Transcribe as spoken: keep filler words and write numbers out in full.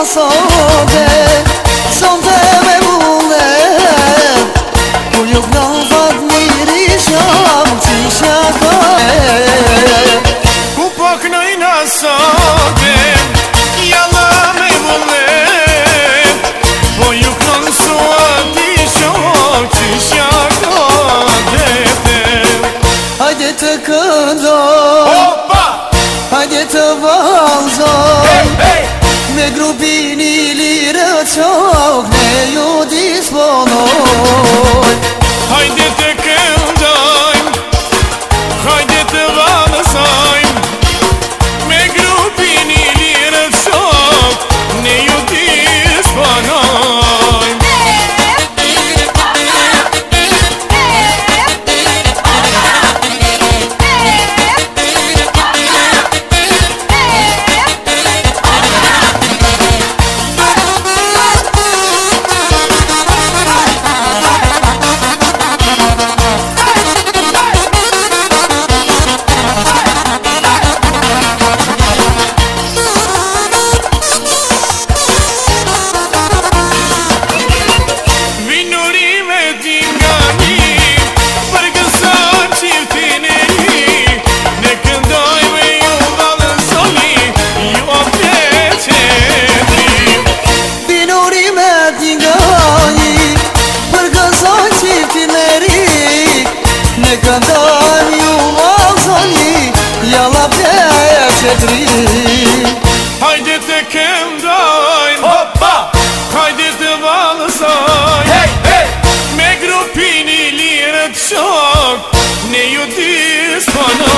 sode Sonde me mune Kujuk në fat miri sham Qisha ka Ku pak nëjna sode Jalla me mune Po juk në suat i shok Qisha ka Hajde të këndoj Hajde të valzoj hey, hey. Me grupin i lirë qok Ne ju disponoj Hajde të këndojmë Hajde të valzojmë Me grupin i lirë qok Ne ju disponojmë Ne këndon ju valzoni Jalla pje qetri Hajde të këndojmë Hoppa! Hajde të valzojmë hey, hey. Me grupin i lirë të shok Ne ju disponojmë